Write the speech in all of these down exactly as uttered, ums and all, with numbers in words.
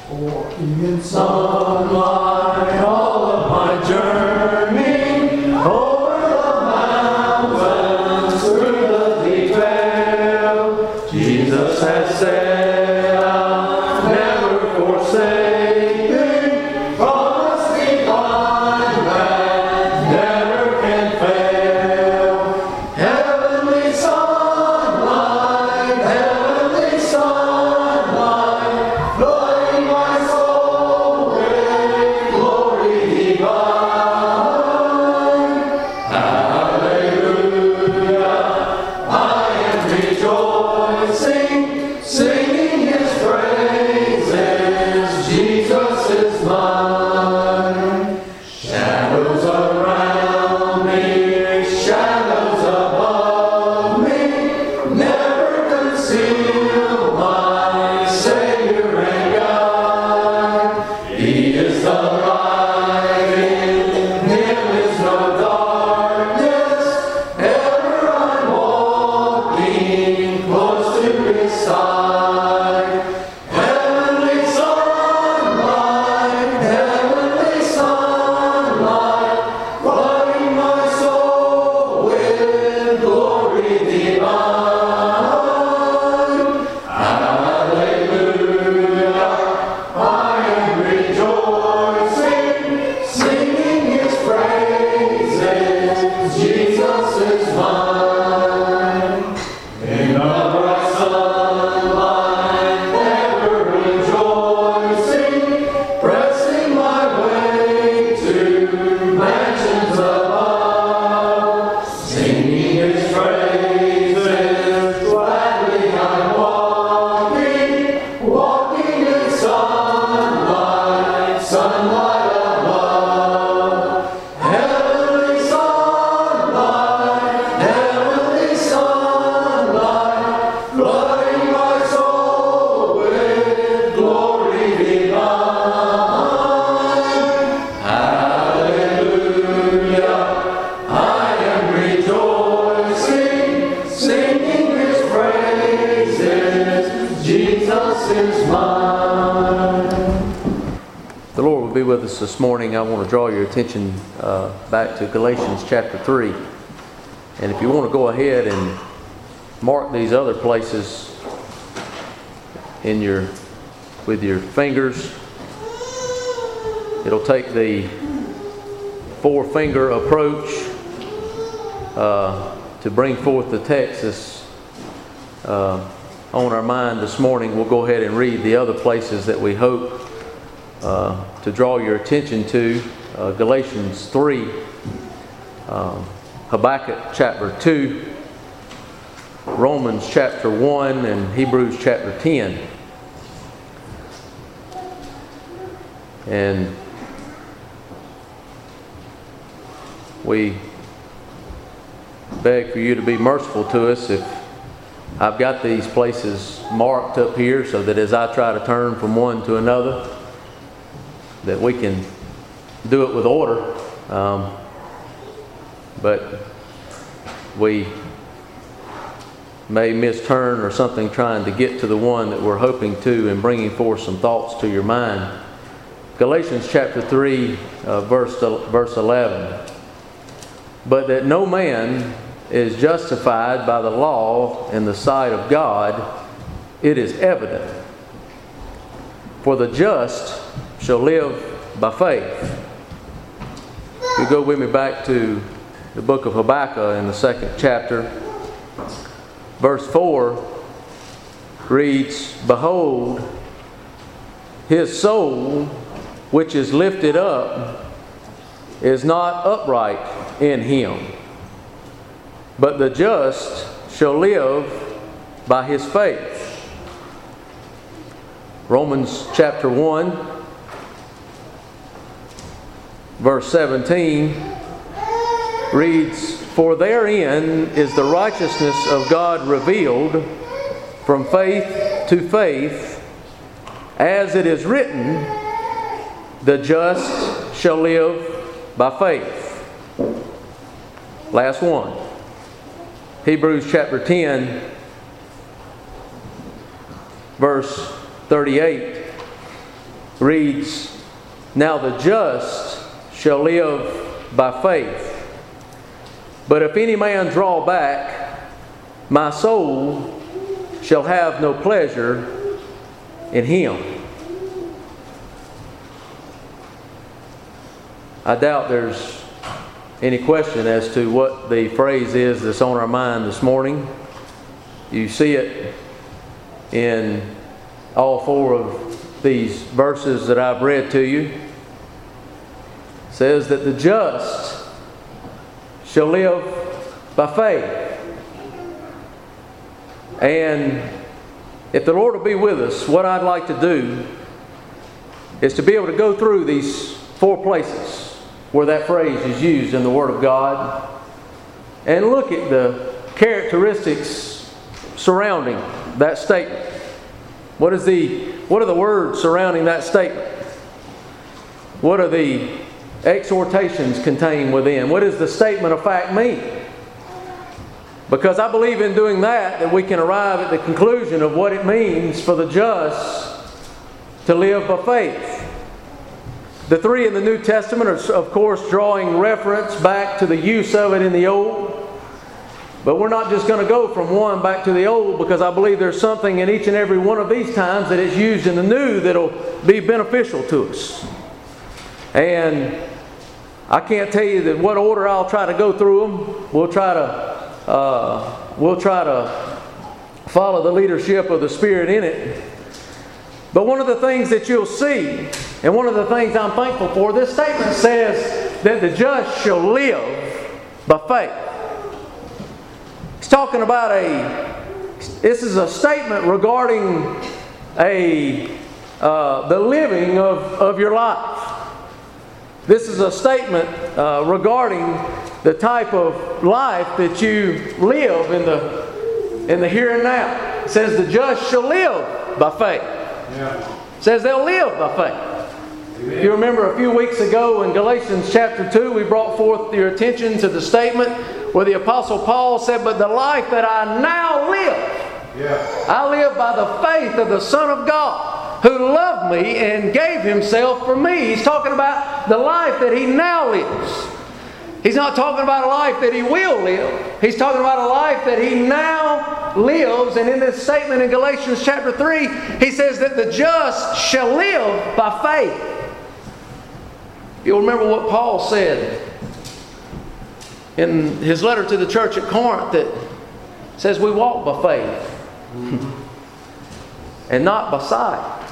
or in sunlight all of my journey, over the mountains, through the deep vale, Jesus has said, I'll never forsake thee, promise divine that never can fail. Heavenly sunlight, heavenly sunlight, flooding my soul with glory divine. Hallelujah, I am rejoicing, singing His praises. Jesus is mine. Shadows around me, shadows above me, never conceal my Savior and God. He is the light, in Him is no darkness, ever I'm walking close to His side. Heavenly sunlight, heavenly sunlight, flooding my soul with glory divine. Hallelujah, I am rejoicing, singing His praises. Jesus is mine. In the bright sunlight, ever rejoicing, pressing my way to mansions above, singing His praises. Gladly I'm walking, walking in sunlight, sunlight above. Heavenly sunlight, heavenly sunlight, flooding my soul with glory divine. Hallelujah, I am rejoicing, singing His praises. Jesus is mine. The Lord will be with us this morning. I want to draw your attention uh, back to Galatians chapter three. And if you want to go ahead and mark these other places in your with your fingers, it'll take the four-finger approach uh, to bring forth the text that's uh, on our mind this morning. We'll go ahead and read the other places that we hope uh, to draw your attention to. Uh, Galatians three, uh, Habakkuk chapter two, Romans chapter one, and Hebrews chapter ten. And we beg for you to be merciful to us if I've got these places marked up here, so that as I try to turn from one to another, that we can do it with order. Um, but we may misturn or something trying to get to the one that we're hoping to, and bringing forth some thoughts to your mind. Galatians chapter three, uh, verse, verse eleven. But that no man is justified by the law in the sight of God, it is evident. For the just shall live by faith. You go with me back to the book of Habakkuk in the second chapter. Verse four reads, Behold, his soul which is lifted up is not upright in him, but the just shall live by his faith. Romans chapter one, verse seventeen reads, For therein is the righteousness of God revealed from faith to faith, as it is written, the just shall live by faith. Last one. Hebrews chapter ten, verse thirty-eight reads, "Now the just shall live by faith. But if any man draw back, my soul shall have no pleasure in him." I doubt there's any question as to what the phrase is that's on our mind this morning. You see it in all four of these verses that I've read to you. It says that the just shall live by faith. And if the Lord will be with us, what I'd like to do is to be able to go through these four places where that phrase is used in the Word of God and look at the characteristics surrounding that statement. What is the what are the words surrounding that statement? What are the exhortations contained within? What does the statement of fact mean? Because I believe in doing that that we can arrive at the conclusion of what it means for the just to live by faith. The three in the New Testament are, of course, drawing reference back to the use of it in the Old. But we're not just going to go from one back to the Old, because I believe there's something in each and every one of these times that is used in the New that'll be beneficial to us. And I can't tell you that what order I'll try to go through them. We'll try to uh, we'll try to follow the leadership of the Spirit in it. But one of the things that you'll see, and one of the things I'm thankful for, this statement says that the just shall live by faith. It's talking about a, this is a statement regarding a, uh, the living of, of your life. This is a statement uh, regarding the type of life that you live in the, in the here and now. It says the just shall live by faith. Yeah. It says they'll live by faith. Amen. If you remember a few weeks ago in Galatians chapter two, we brought forth your attention to the statement where the Apostle Paul said, "But the life that I now live, yeah. I live by the faith of the Son of God, who loved me and gave Himself for me." He's talking about the life that He now lives. He's not talking about a life that He will live. He's talking about a life that He now lives. And in this statement in Galatians chapter three, he says that the just shall live by faith. You'll remember what Paul said in his letter to the church at Corinth, that says we walk by faith and not by sight.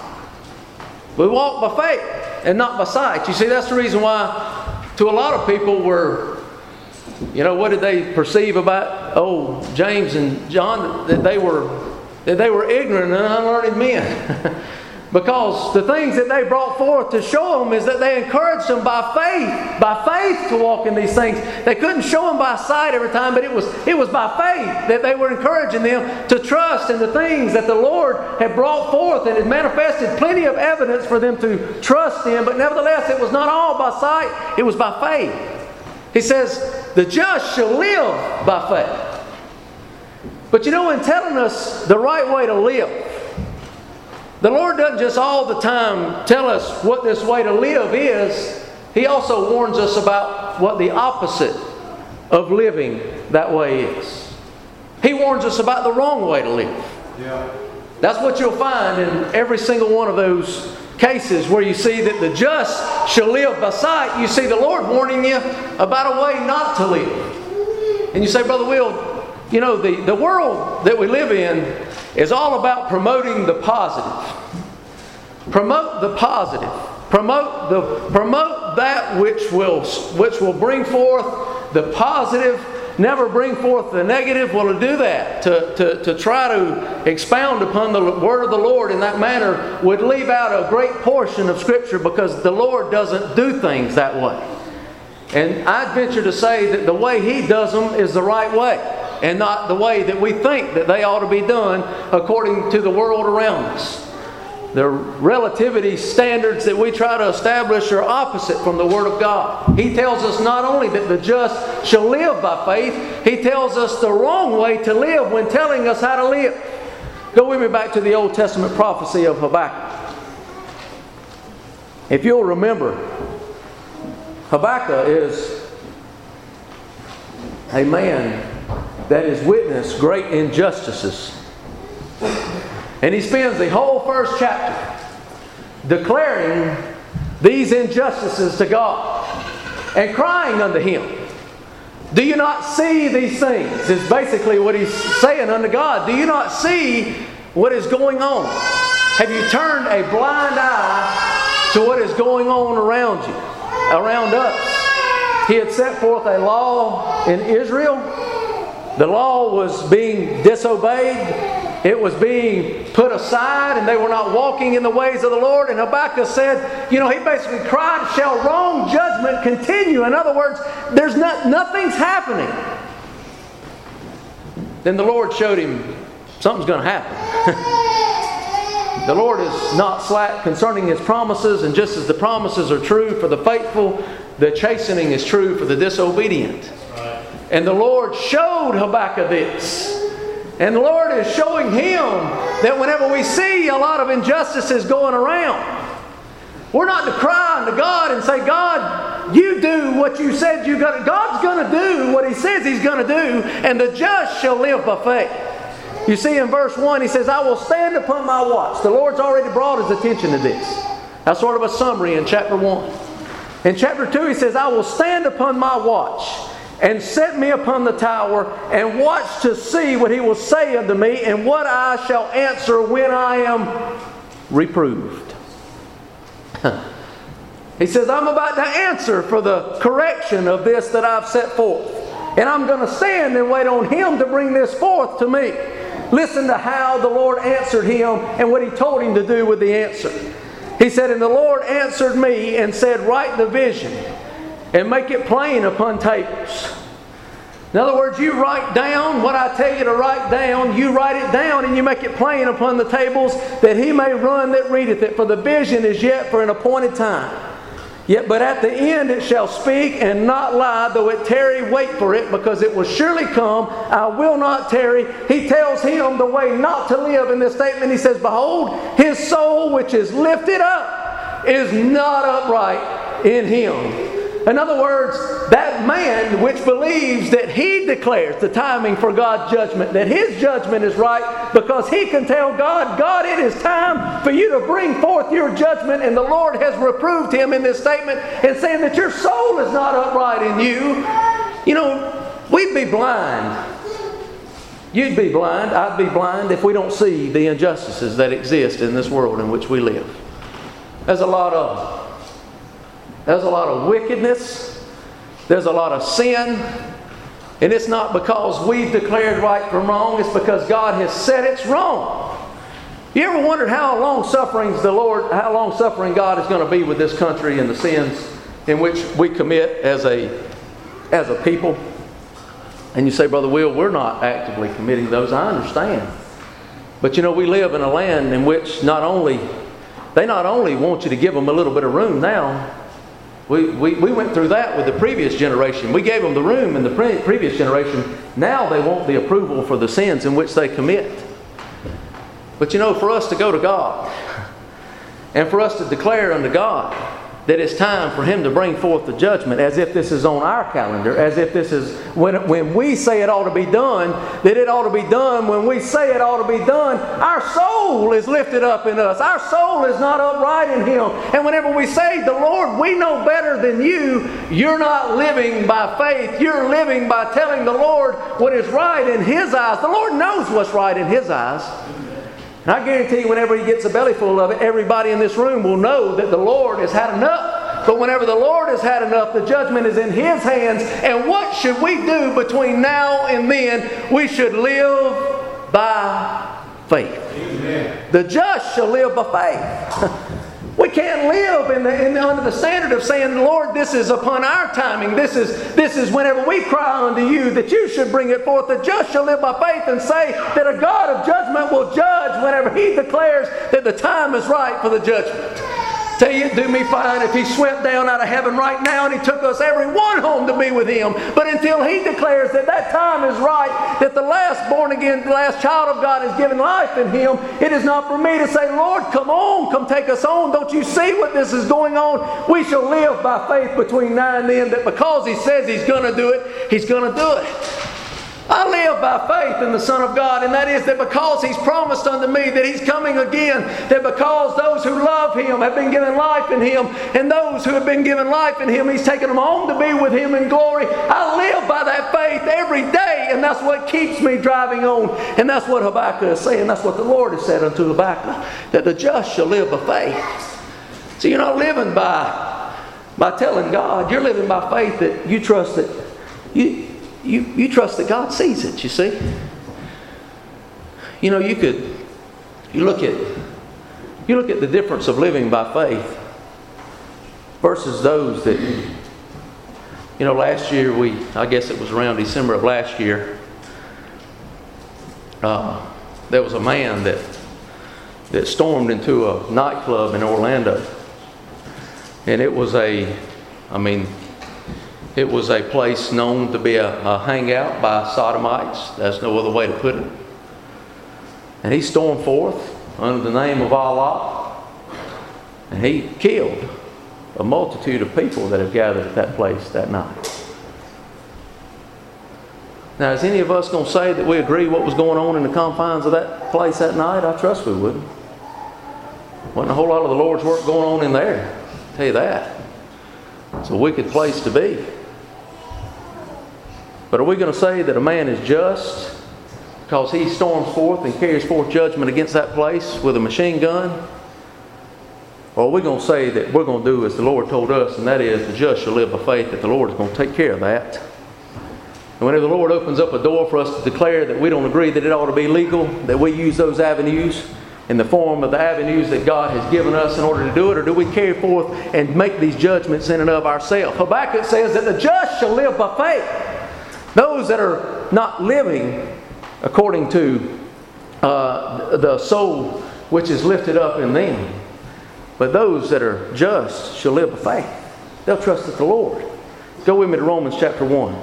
We walk by faith and not by sight. You see, that's the reason why to a lot of people were, you know, what did they perceive about, oh, James and John, that they were that they were ignorant and unlearned men. Because the things that they brought forth to show them is that they encouraged them by faith, by faith to walk in these things. They couldn't show them by sight every time, but it was it was by faith that they were encouraging them to trust in the things that the Lord had brought forth and had manifested plenty of evidence for them to trust in. But nevertheless, it was not all by sight, it was by faith. He says, the just shall live by faith. But you know, in telling us the right way to live, the Lord doesn't just all the time tell us what this way to live is. He also warns us about what the opposite of living that way is. He warns us about the wrong way to live. Yeah. That's what you'll find in every single one of those cases where you see that the just shall live by sight. You see the Lord warning you about a way not to live. And you say, Brother Will, you know, the, the world that we live in is all about promoting the positive. Promote the positive. Promote the promote that which will which will bring forth the positive. Never bring forth the negative. Well, to do that, to, to, to try to expound upon the word of the Lord in that manner would leave out a great portion of Scripture, because the Lord doesn't do things that way. And I'd venture to say that the way He does them is the right way, and not the way that we think that they ought to be done according to the world around us. The relativity standards that we try to establish are opposite from the Word of God. He tells us not only that the just shall live by faith, He tells us the wrong way to live when telling us how to live. Go with me back to the Old Testament prophecy of Habakkuk. If you'll remember, Habakkuk is a man that has witnessed great injustices. And he spends the whole first chapter declaring these injustices to God and crying unto Him. Do you not see these things? Is basically what he's saying unto God. Do you not see what is going on? Have you turned a blind eye to what is going on around you, around us? He had set forth a law in Israel. The law was being disobeyed. It was being put aside, and they were not walking in the ways of the Lord. And Habakkuk said, you know, he basically cried, shall wrong judgment continue? In other words, there's not, nothing's happening. Then the Lord showed him something's going to happen. The Lord is not slack concerning His promises, and just as the promises are true for the faithful, the chastening is true for the disobedient. Right. And the Lord showed Habakkuk this. And the Lord is showing him that whenever we see a lot of injustices going around, we're not to cry unto God and say, God, you do what you said you're going to. God's going to do what He says He's going to do, and the just shall live by faith. You see in verse one, He says, I will stand upon my watch. The Lord's already brought His attention to this. That's sort of a summary in chapter one. In chapter two, He says, I will stand upon my watch and set me upon the tower, and watch to see what He will say unto me, and what I shall answer when I am reproved. He says, I'm about to answer for the correction of this that I've set forth. And I'm going to stand and wait on Him to bring this forth to me. Listen to how the Lord answered him and what He told him to do with the answer. He said, and the Lord answered me and said, write the vision and make it plain upon tables. In other words, you write down what I tell you to write down. You write it down and you make it plain upon the tables, that he may run that readeth it. For the vision is yet for an appointed time. Yet but at the end it shall speak and not lie, though it tarry, wait for it, because it will surely come. I will not tarry. He tells him the way not to live in this statement. He says, behold, his soul which is lifted up is not upright in him. In other words, that man which believes that he declares the timing for God's judgment, that his judgment is right, because he can tell God, God, it is time for you to bring forth your judgment, and the Lord has reproved him in this statement and saying that your soul is not upright in you. You know, we'd be blind. You'd be blind, I'd be blind if we don't see the injustices that exist in this world in which we live. There's a lot of them. There's a lot of wickedness. There's a lot of sin. And it's not because we've declared right from wrong. It's because God has said it's wrong. You ever wondered how long sufferings the Lord, how long suffering God is going to be with this country and the sins in which we commit as a, as a people? And you say, Brother Will, we're not actively committing those. I understand. But you know, we live in a land in which not only, they not only want you to give them a little bit of room now. We, we, we went through that with the previous generation. We gave them the room in the pre- previous generation. Now they want the approval for the sins in which they commit. But you know, for us to go to God and for us to declare unto God that it's time for Him to bring forth the judgment, as if this is on our calendar, as if this is when, when we say it ought to be done, that it ought to be done when we say it ought to be done. Our soul is lifted up in us. Our soul is not upright in Him. And whenever we say, the Lord, we know better than you, you're not living by faith. You're living by telling the Lord what is right in His eyes. The Lord knows what's right in His eyes. And I guarantee you, whenever He gets a belly full of it, everybody in this room will know that the Lord has had enough. But whenever the Lord has had enough, the judgment is in His hands. And what should we do between now and then? We should live by faith. Amen. The just shall live by faith. We can't live in the, in the, under the standard of saying, Lord, this is upon our timing. This is, this is whenever we cry unto you that you should bring it forth. The just shall live by faith, and say that a God of judgment will judge whenever He declares that the time is right for the judgment. Tell you, it'd do me fine if He swept down out of heaven right now and He took us every one home to be with Him. But until He declares that that time is right, that the last born again, the last child of God is given life in Him, it is not for me to say, Lord, come on, come take us on. Don't you see what this is going on? We shall live by faith between now and then, that because He says He's going to do it, He's going to do it. I live by faith in the Son of God, and that is that because He's promised unto me that He's coming again, that because those who love Him have been given life in Him, and those who have been given life in Him, He's taken them home to be with Him in glory. I live by that faith every day, and that's what keeps me driving on. And that's what Habakkuk is saying. That's what the Lord has said unto Habakkuk, that the just shall live by faith. So you're not living by, by telling God. You're living by faith that you trust that you... You, you trust that God sees it, you see. You know, you could, you look at, you look at the difference of living by faith versus those that, you know, last year we, I guess it was around December of last year, uh, there was a man that, that stormed into a nightclub in Orlando. And it was a, I mean, it was a place known to be a, a hangout by sodomites. That's no other way to put it. And he stormed forth under the name of Allah, and he killed a multitude of people that have gathered at that place that night. Now, is any of us going to say that we agree what was going on in the confines of that place that night? I trust we wouldn't. Wasn't a whole lot of the Lord's work going on in there. I'll tell you that. It's a wicked place to be. But are we going to say that a man is just because he storms forth and carries forth judgment against that place with a machine gun? Or are we going to say that we're going to do as the Lord told us, and that is, the just shall live by faith, that the Lord is going to take care of that? And whenever the Lord opens up a door for us to declare that we don't agree that it ought to be legal, that we use those avenues in the form of the avenues that God has given us in order to do it, or do we carry forth and make these judgments in and of ourselves? Habakkuk says that the just shall live by faith. Those that are not living according to uh, the soul which is lifted up in them, but those that are just shall live by faith. They'll trust in the Lord. Go with me to Romans chapter one.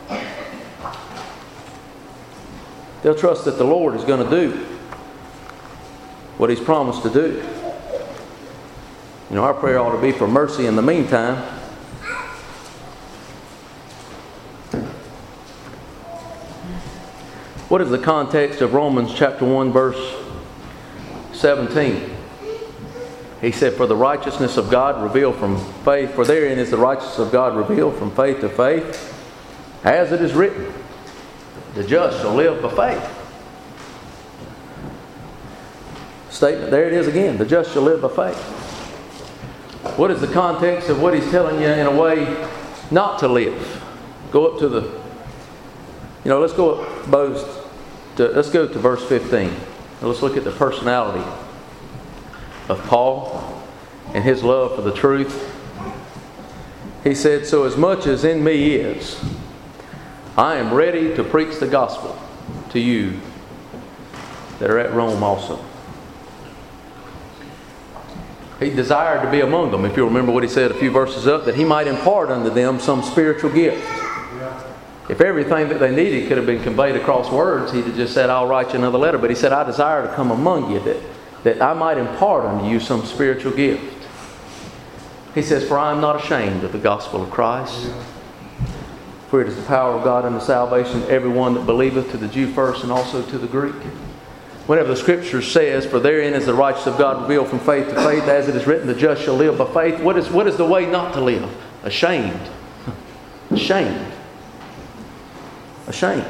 They'll trust that the Lord is going to do what He's promised to do. You know, our prayer ought to be for mercy in the meantime. What is the context of Romans chapter one verse seventeen? He said, for the righteousness of God revealed from faith, for therein is the righteousness of God revealed from faith to faith, as it is written, the just shall live by faith. Statement, there it is again, the just shall live by faith. What is the context of what he's telling you in a way not to live? Go up to the, you know, let's go up both to, let's go to verse fifteen. And let's look at the personality of Paul and his love for the truth. He said, so as much as in me is, I am ready to preach the gospel to you that are at Rome also. He desired to be among them. If you remember what he said a few verses up, that he might impart unto them some spiritual gift. If everything that they needed could have been conveyed across words, he'd have just said, I'll write you another letter. But he said, I desire to come among you that, that I might impart unto you some spiritual gift. He says, for I am not ashamed of the gospel of Christ. For it is the power of God unto salvation to everyone that believeth, to the Jew first and also to the Greek. Whenever the Scripture says, for therein is the righteousness of God revealed from faith to faith, as it is written, the just shall live by faith. What is, what is the way not to live? Ashamed. Ashamed. Ashamed.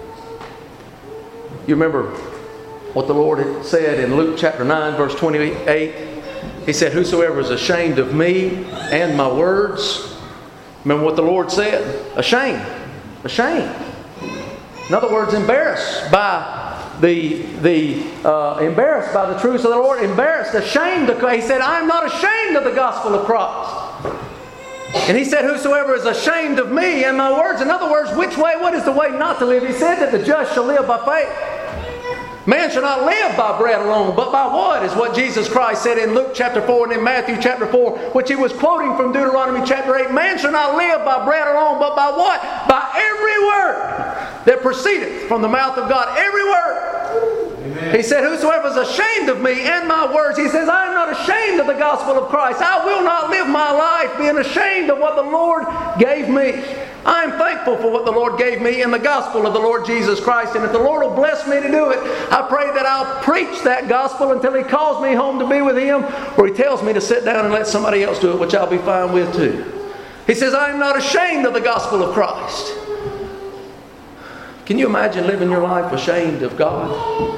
You remember what the Lord had said in Luke chapter nine, verse twenty-eight? He said, whosoever is ashamed of me and my words. Remember what the Lord said? Ashamed. Ashamed. In other words, embarrassed by the the uh, embarrassed by the truths of the Lord, embarrassed, ashamed. Of, he said, I am not ashamed of the gospel of Christ. And he said, whosoever is ashamed of me and my words. In other words, which way? What is the way not to live? He said that the just shall live by faith. Man shall not live by bread alone, but by what? Is what Jesus Christ said in Luke chapter four and in Matthew chapter four, which he was quoting from Deuteronomy chapter eight. Man shall not live by bread alone, but by what? By every word that proceedeth from the mouth of God. Every word. Amen. He said, whosoever is ashamed of me and my words, he says, I am not ashamed of the gospel of Christ. I will not live my life being ashamed of what the Lord gave me. I am thankful for what the Lord gave me in the gospel of the Lord Jesus Christ. And if the Lord will bless me to do it, I pray that I'll preach that gospel until He calls me home to be with Him, or He tells me to sit down and let somebody else do it, which I'll be fine with too. He says, I am not ashamed of the gospel of Christ. Can you imagine living your life ashamed of God?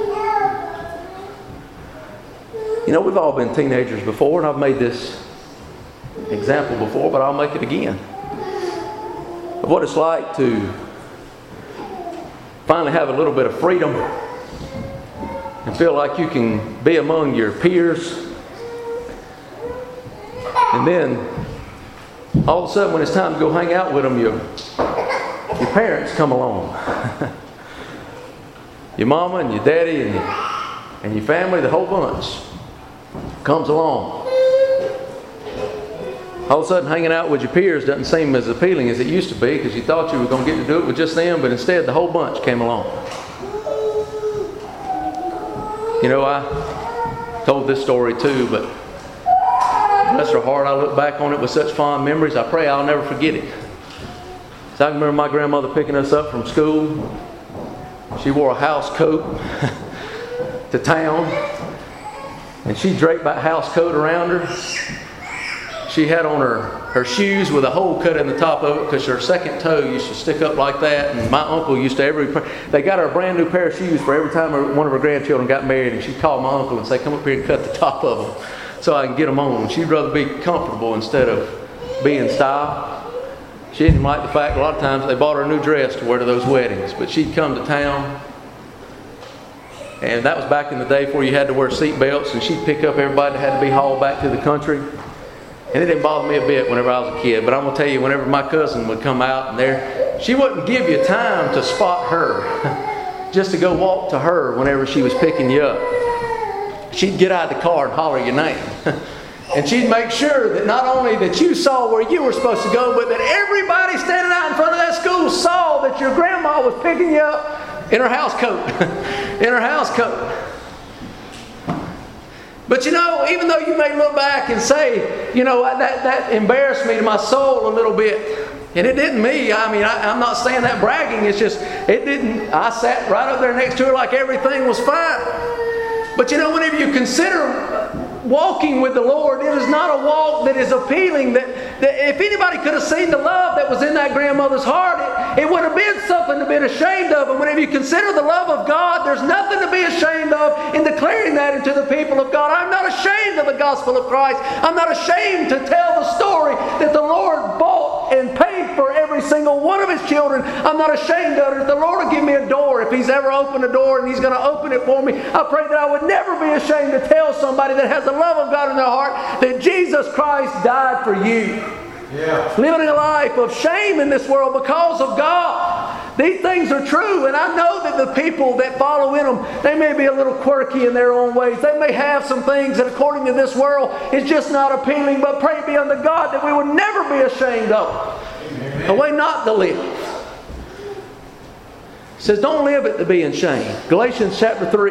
You know, we've all been teenagers before, and I've made this example before, but I'll make it again. Of what it's like to finally have a little bit of freedom and feel like you can be among your peers, and then all of a sudden when it's time to go hang out with them, your, your parents come along. Your mama and your daddy and your, and your family, the whole bunch comes along. All of a sudden, hanging out with your peers doesn't seem as appealing as it used to be, because you thought you were going to get to do it with just them, but instead the whole bunch came along. You know, I told this story too, but bless her heart, I look back on it with such fond memories. I pray I'll never forget it. So I can remember my grandmother picking us up from school. She wore a house coat to town, and she draped that house coat around her. She had on her, her shoes with a hole cut in the top of it, because her second toe used to stick up like that. And my uncle used to, every they got her a brand new pair of shoes for every time one of her grandchildren got married, and she'd call my uncle and say, come up here and cut the top of them so I can get them on. She'd rather be comfortable instead of be in style. She didn't like the fact a lot of times they bought her a new dress to wear to those weddings, but she'd come to town. And that was back in the day before you had to wear seat belts, and she'd pick up everybody that had to be hauled back to the country. And it didn't bother me a bit whenever I was a kid. But I'm going to tell you, whenever my cousin would come out and there, she wouldn't give you time to spot her. Just to go walk to her whenever she was picking you up. She'd get out of the car and holler your name. And she'd make sure that not only that you saw where you were supposed to go, but that everybody standing out in front of that school saw that your grandma was picking you up in her house coat. In her house coat. But you know, even though you may look back and say, you know, that, that embarrassed me to my soul a little bit. And it didn't me. I mean, I, I'm not saying that bragging. It's just, it didn't. I sat right up there next to her like everything was fine. But you know, whenever you consider walking with the Lord, it is not a walk that is appealing. That, that if anybody could have seen the love that was in that grandmother's heart, it, it would have been something to be ashamed of. And whenever you consider the love of God, there's nothing to be ashamed of in declaring that into the people of God. I'm not ashamed of the gospel of Christ. I'm not ashamed to tell the story that the Lord bought and paid for every single one of His children. I'm not ashamed of it. If the Lord will give me a door, if He's ever opened a door and He's going to open it for me, I pray that I would never be ashamed to tell somebody that has the love of God in their heart that Jesus Christ died for you. Yeah. Living a life of shame in this world because of God. These things are true, and I know that the people that follow in them, they may be a little quirky in their own ways. They may have some things that according to this world is just not appealing, but pray be unto God that we would never be ashamed of. Amen. A way not to live. It says, don't live it to be in shame. Galatians chapter three.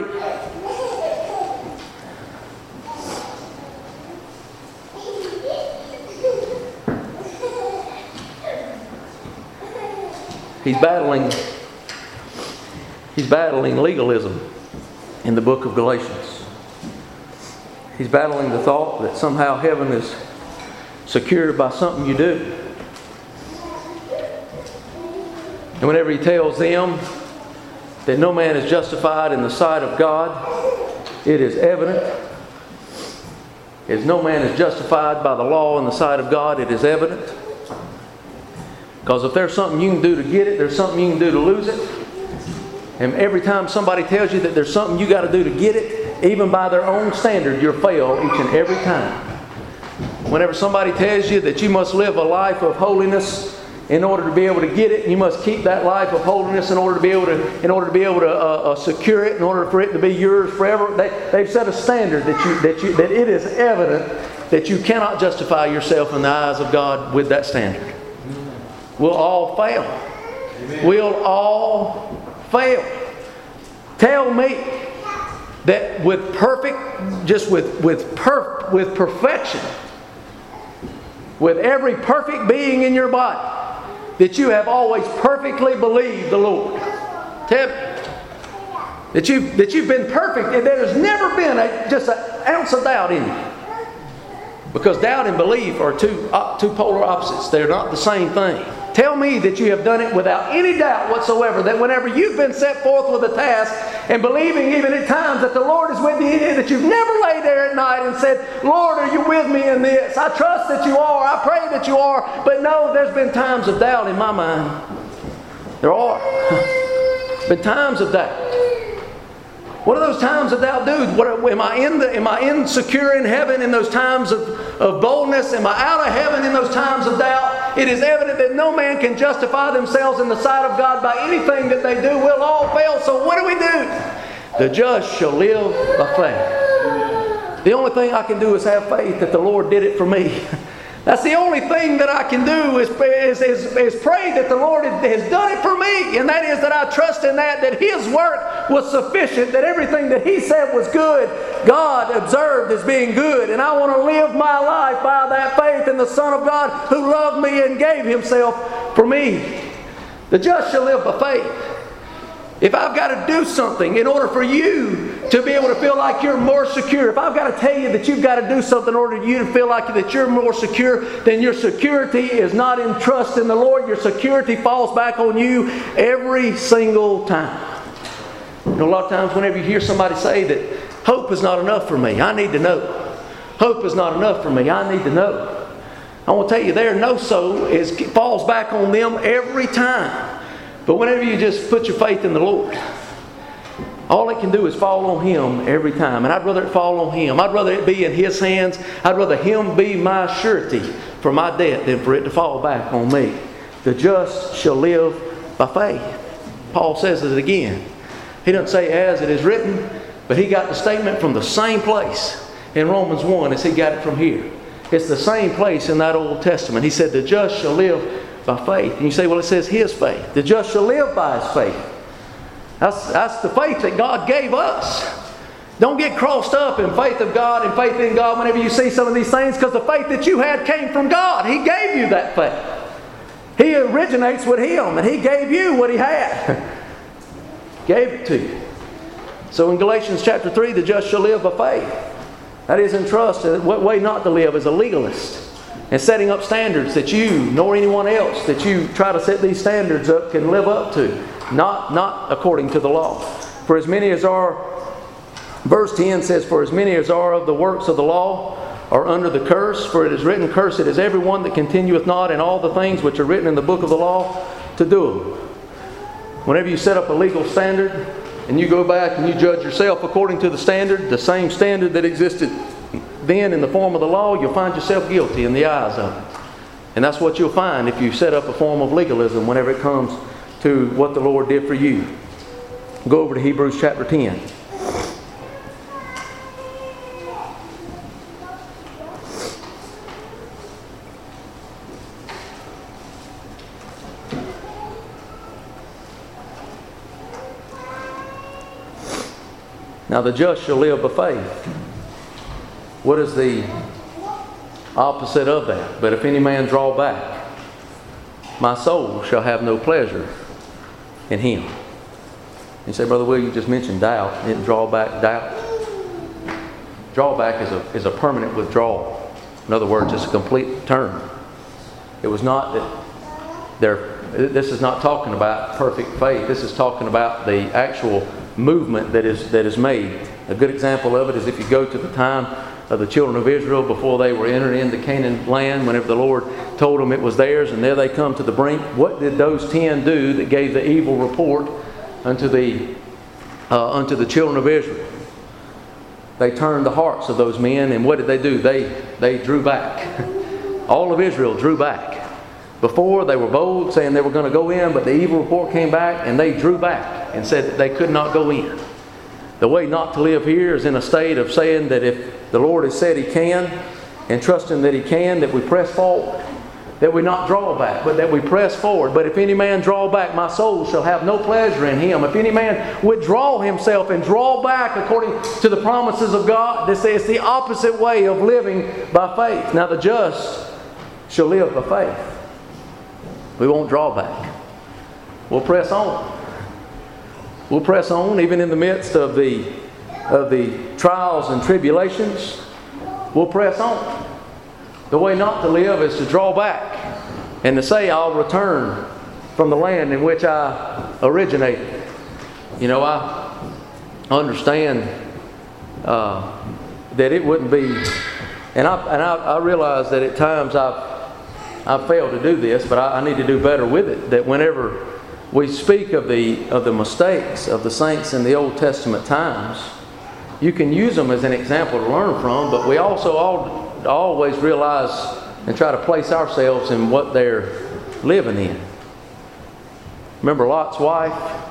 He's battling, he's battling legalism in the book of Galatians. He's battling the thought that somehow heaven is secured by something you do. And whenever he tells them that no man is justified in the sight of God, it is evident. As no man is justified by the law in the sight of God, it is evident. Because if there's something you can do to get it, there's something you can do to lose it. And every time somebody tells you that there's something you got to do to get it, even by their own standard, you'll fail each and every time. Whenever somebody tells you that you must live a life of holiness, in order to be able to get it. You must keep that life of holiness in order to be able to, in order to be able to uh, uh, secure it, in order for it to be yours forever. They, they've set a standard that you that you that it is evident that you cannot justify yourself in the eyes of God with that standard. We'll all fail. Amen. We'll all fail. Tell me that with perfect, just with with perf, with perfection, with every perfect being in your body, that you have always perfectly believed the Lord. Tell me that you've that you've been perfect, and there has never been a, just an ounce of doubt in you. Because doubt and belief are two uh, two polar opposites. They're not the same thing. Tell me that you have done it without any doubt whatsoever, that whenever you've been set forth with a task and believing even at times that the Lord is with you in it, that you've never laid there at night and said, Lord, are you with me in this? I trust that you are. I pray that you are. But no, there's been times of doubt in my mind. There are. Been times of doubt. What do those times of doubt do? What, am I in the, am I insecure in heaven in those times of, of boldness? Am I out of heaven in those times of doubt? It is evident that no man can justify themselves in the sight of God by anything that they do. We'll all fail. So what do we do? The just shall live by faith. The only thing I can do is have faith that the Lord did it for me. That's the only thing that I can do is, is, is, is pray that the Lord has done it for me. And that is that I trust in that, that His work was sufficient, that everything that He said was good, God observed as being good. And I want to live my life by that faith in the Son of God who loved me and gave Himself for me. The just shall live by faith. If I've got to do something in order for you to be able to feel like you're more secure, if I've got to tell you that you've got to do something in order for you to feel like that you're more secure, then your security is not in trust in the Lord. Your security falls back on you every single time. You know, a lot of times whenever you hear somebody say that hope is not enough for me, I need to know. Hope is not enough for me, I need to know. I want to tell you, their no so is falls back on them every time. But whenever you just put your faith in the Lord, all it can do is fall on Him every time. And I'd rather it fall on Him. I'd rather it be in His hands. I'd rather Him be my surety for my debt than for it to fall back on me. The just shall live by faith. Paul says it again. He doesn't say as it is written, but he got the statement from the same place in Romans one as he got it from here. It's the same place in that Old Testament. He said the just shall live by faith. And you say, well, it says His faith. The just shall live by His faith. That's, that's the faith that God gave us. Don't get crossed up in faith of God and faith in God whenever you see some of these things, because the faith that you had came from God. He gave you that faith. He originates with Him, and He gave you what He had. Gave it to you. So in Galatians chapter three, the just shall live by faith. That is in trust. What way not to live as a legalist. And setting up standards that you nor anyone else that you try to set these standards up can live up to. Not, not according to the law. For as many as are, verse ten says, for as many as are of the works of the law are under the curse. For it is written, cursed is everyone that continueth not in all the things which are written in the book of the law to do them. Whenever you set up a legal standard and you go back and you judge yourself according to the standard, the same standard that existed then in the form of the law, you'll find yourself guilty in the eyes of it. And that's what you'll find if you set up a form of legalism whenever it comes to what the Lord did for you. Go over to Hebrews chapter ten. Now the just shall live by faith. What is the opposite of that? But if any man draw back, my soul shall have no pleasure in him. You say, Brother Will, you just mentioned doubt. Didn't draw back doubt. Drawback is a, is a permanent withdrawal. In other words, it's a complete turn. It was not that there. This is not talking about perfect faith. This is talking about the actual movement that is that is made. A good example of it is if you go to the time of the children of Israel before they were entering into Canaan land, whenever the Lord told them it was theirs, and there they come to the brink. What did those ten do that gave the evil report unto the uh, unto the children of Israel? They turned the hearts of those men, and what did they do? They they drew back. All of Israel drew back. Before, they were bold, saying they were going to go in, but the evil report came back, and they drew back and said that they could not go in. The way not to live here is in a state of saying that if the Lord has said He can, and trusting that He can, that we press forward. That we not draw back, but that we press forward. But if any man draw back, my soul shall have no pleasure in him. If any man withdraw himself and draw back according to the promises of God, this is the opposite way of living by faith. Now the just shall live by faith. We won't draw back. We'll press on. We'll press on even in the midst of the, of the trials and tribulations. We'll press on. The way not to live is to draw back and to say, I'll return from the land in which I originated. You know, I understand uh, that it wouldn't be, and I and I, I realize that at times I've, I've failed to do this, but I, I need to do better with it. That whenever we speak of the of the mistakes of the saints in the Old Testament times, you can use them as an example to learn from, but we also all always realize and try to place ourselves in what they're living in. Remember Lot's wife?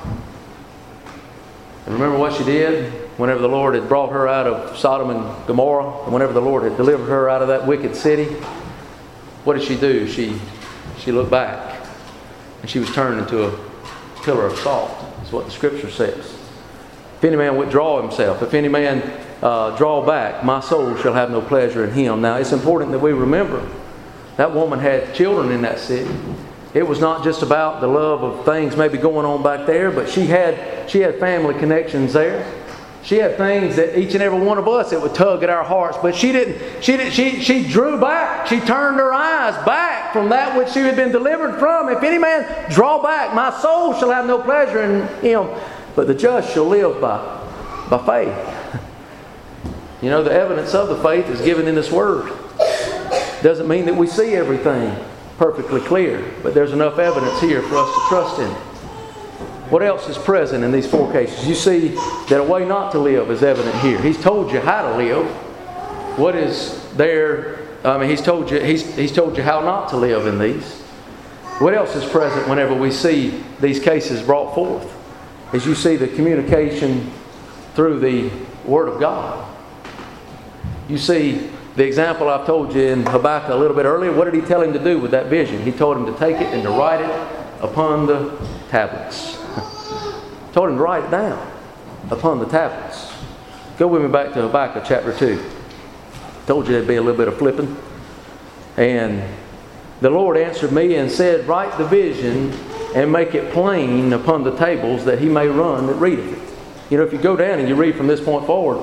And remember what she did whenever the Lord had brought her out of Sodom and Gomorrah, and whenever the Lord had delivered her out of that wicked city? What did she do? She, she looked back, and she was turned into a pillar of salt. That's what the Scripture says. If any man withdraw himself, if any man uh, draw back, my soul shall have no pleasure in him. Now, it's important that we remember that woman had children in that city. It was not just about the love of things maybe going on back there, but she had she had family connections there. She had things that each and every one of us, it would tug at our hearts. But she didn't. She did. She she drew back. She turned her eyes back from that which she had been delivered from. If any man draw back, my soul shall have no pleasure in him. But the just shall live by by faith. You know, the evidence of the faith is given in this Word. Doesn't mean that we see everything perfectly clear, but there's enough evidence here for us to trust in. What else is present in these four cases? You see that a way not to live is evident here. He's told you how to live. What is there? I mean, he's told you he's he's told you how not to live in these. What else is present whenever we see these cases brought forth? As you see the communication through the Word of God. You see the example I've told you in Habakkuk a little bit earlier. What did he tell him to do with that vision? He told him to take it and to write it upon the tablets. Told him to write it down upon the tablets. Go with me back to Habakkuk chapter two. Told you there'd be a little bit of flipping. And the Lord answered me and said, write the vision and make it plain upon the tables, that he may run that readeth it. You know, if you go down and you read from this point forward,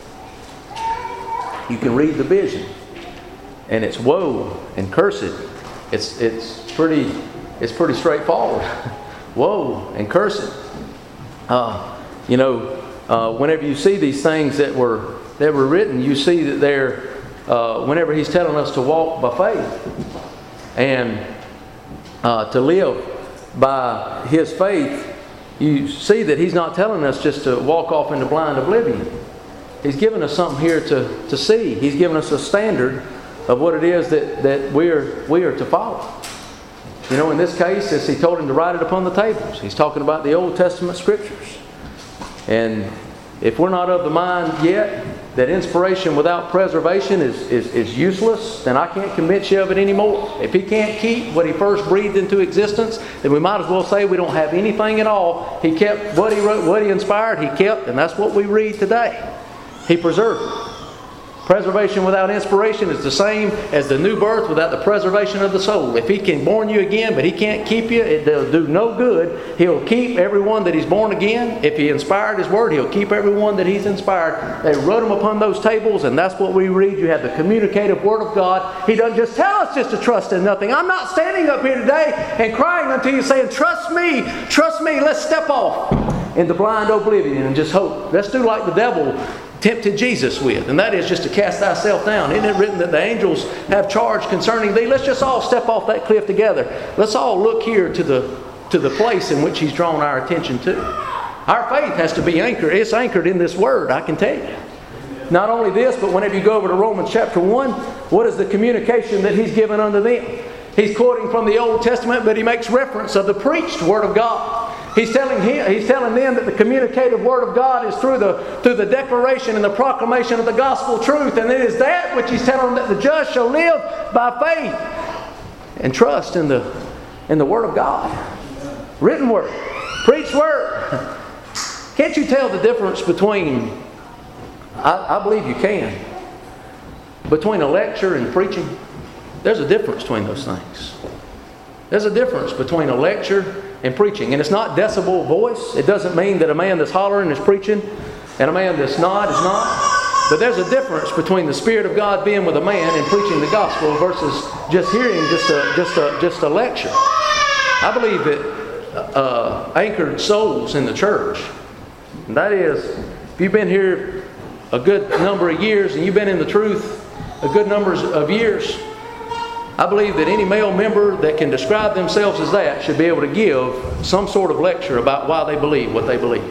you can read the vision, and it's woe and cursed. It's it's pretty it's pretty straightforward. Woe and cursed. Uh, you know, uh, whenever you see these things that were that were written, you see that they're uh, whenever he's telling us to walk by faith and uh, to live by his faith, you see that he's not telling us just to walk off into blind oblivion. He's given us something here to, to see. He's given us a standard of what it is that, that we're, we are to follow. You know, in this case, as he told him to write it upon the tables, he's talking about the Old Testament Scriptures. And if we're not of the mind yet that inspiration without preservation is, is, is useless, then I can't convince you of it anymore. If he can't keep what he first breathed into existence, then we might as well say we don't have anything at all. He kept what he wrote, what he inspired, he kept, and that's what we read today. He preserved it. Preservation without inspiration is the same as the new birth without the preservation of the soul. If he can born you again, but he can't keep you, it'll do no good. He'll keep everyone that he's born again. If he inspired his word, he'll keep everyone that he's inspired. They wrote them upon those tables, and that's what we read. You have the communicative word of God. He doesn't just tell us just to trust in nothing. I'm not standing up here today and crying unto you saying, trust me, trust me, let's step off into blind oblivion and just hope. Let's do like the devil tempted Jesus with, and that is just to cast thyself down. Isn't it written that the angels have charge concerning thee? Let's just all step off that cliff together. Let's all look here to the to the place in which he's drawn our attention to. Our faith has to be anchored. It's anchored in this word, I can tell you. Not only this, but whenever you go over to Romans chapter one, what is the communication that he's given unto them? He's quoting from the Old Testament, but he makes reference of the preached Word of God. He's telling him, he's telling them that the communicative Word of God is through the, through the declaration and the proclamation of the gospel truth. And it is that which he's telling them that the just shall live by faith and trust in the, in the Word of God. Written Word. Preached Word. Can't you tell the difference between, I, I believe you can, between a lecture and preaching? There's a difference between those things. There's a difference between a lecture and preaching. And it's not decibel voice. It doesn't mean that a man that's hollering is preaching and a man that's not is not. But there's a difference between the Spirit of God being with a man and preaching the gospel versus just hearing just a, just a, just a lecture. I believe that uh, anchored souls in the church, and that is, if you've been here a good number of years and you've been in the truth a good number of years, I believe that any male member that can describe themselves as that should be able to give some sort of lecture about why they believe what they believe.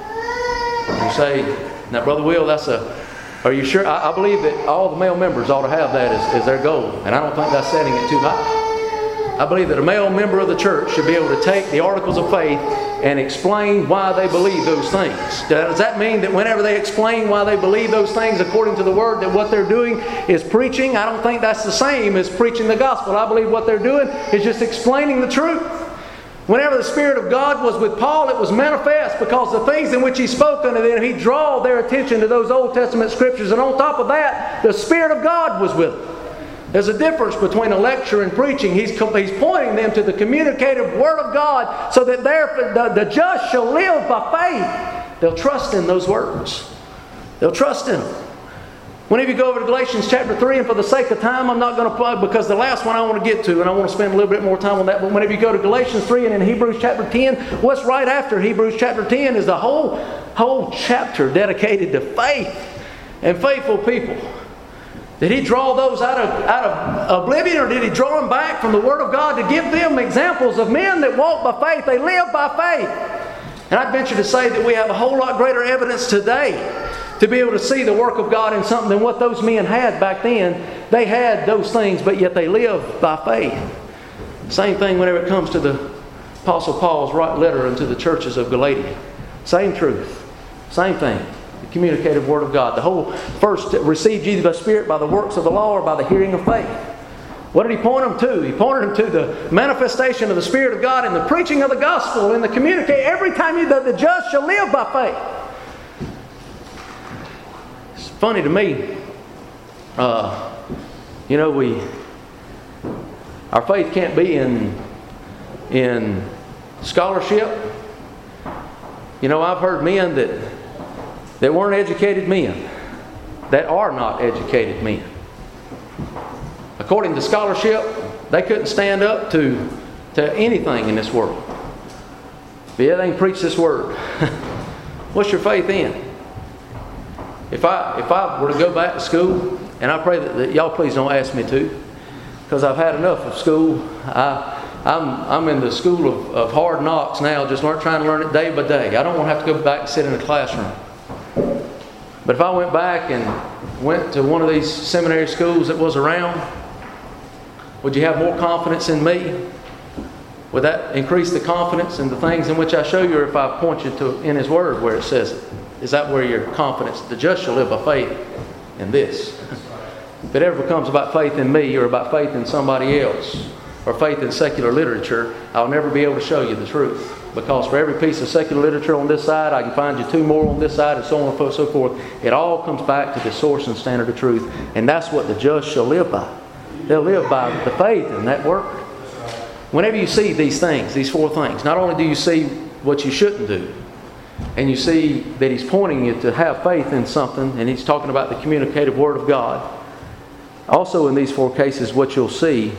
You say, now Brother Will, that's a, are you sure? I, I believe that all the male members ought to have that as, as their goal. And I don't think that's setting it too high. I believe that a male member of the church should be able to take the articles of faith and explain why they believe those things. Does that mean that whenever they explain why they believe those things according to the Word, that what they're doing is preaching? I don't think that's the same as preaching the gospel. I believe what they're doing is just explaining the truth. Whenever the Spirit of God was with Paul, it was manifest because the things in which he spoke unto them, he drew their attention to those Old Testament Scriptures. And on top of that, the Spirit of God was with them. There's a difference between a lecture and preaching. He's, he's pointing them to the communicative Word of God so that the, the just shall live by faith. They'll trust in those words. They'll trust in them. Whenever you go over to Galatians chapter three, and for the sake of time, I'm not going to plug because the last one I want to get to, and I want to spend a little bit more time on that. But whenever you go to Galatians three and in Hebrews chapter ten, what's right after Hebrews chapter ten is the whole, whole chapter dedicated to faith and faithful people. Did he draw those out of, out of oblivion, or did he draw them back from the Word of God to give them examples of men that walk by faith? They live by faith. And I'd venture to say that we have a whole lot greater evidence today to be able to see the work of God in something than what those men had back then. They had those things, but yet they lived by faith. Same thing whenever it comes to the Apostle Paul's right letter unto the churches of Galatia. Same truth. Same thing. Communicative Word of God. The whole first, received ye the Spirit by the works of the law or by the hearing of faith. What did he point them to? He pointed them to the manifestation of the Spirit of God in the preaching of the gospel, in the communicate. Every time you, the, the just shall live by faith. It's funny to me. Uh, you know, we our faith can't be in in scholarship. You know, I've heard men that that weren't educated men, that are not educated men. According to scholarship, they couldn't stand up to, to anything in this world. But yet they can preach this Word. What's your faith in? If I if I were to go back to school, and I pray that, that y'all please don't ask me to, because I've had enough of school. I, I'm I'm in the school of, of hard knocks now, just learn, trying to learn it day by day. I don't want to have to go back and sit in a classroom. But if I went back and went to one of these seminary schools that was around, would you have more confidence in me? Would that increase the confidence in the things in which I show you, or if I point you to in His Word where it says it? Is that where your confidence, the just shall live by faith in this? If it ever becomes about faith in me or about faith in somebody else or faith in secular literature, I'll never be able to show you the truth. Because for every piece of secular literature on this side, I can find you two more on this side, and so on and so forth. It all comes back to the source and standard of truth. And that's what the just shall live by. They'll live by the faith in that word. Whenever you see these things, these four things, not only do you see what you shouldn't do, and you see that He's pointing you to have faith in something, and He's talking about the communicative Word of God. Also in these four cases, what you'll see